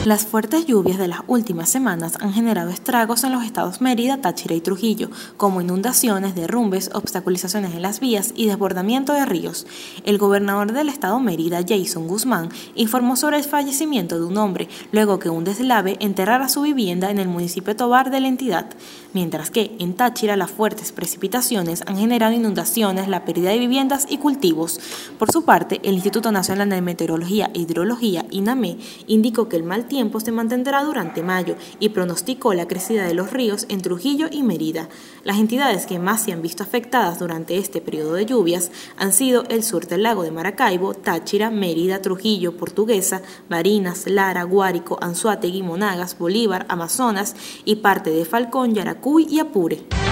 Las fuertes lluvias de las últimas semanas han generado estragos en los estados Mérida, Táchira y Trujillo, como inundaciones, derrumbes, obstaculizaciones en las vías y desbordamiento de ríos. El gobernador del estado Mérida, Jason Guzmán, informó sobre el fallecimiento de un hombre luego que un deslave enterrara su vivienda en el municipio Tovar de la entidad, mientras que en Táchira las fuertes precipitaciones han generado inundaciones, la pérdida de viviendas y cultivos. Por su parte, el Instituto Nacional de Meteorología e Hidrología, INAME, indicó que el mal tiempo se mantendrá durante mayo y pronosticó la crecida de los ríos en Trujillo y Mérida. Las entidades que más se han visto afectadas durante este periodo de lluvias han sido el sur del lago de Maracaibo, Táchira, Mérida, Trujillo, Portuguesa, Barinas, Lara, Guárico, Anzoátegui, Monagas, Bolívar, Amazonas y parte de Falcón, Yaracuy y Apure.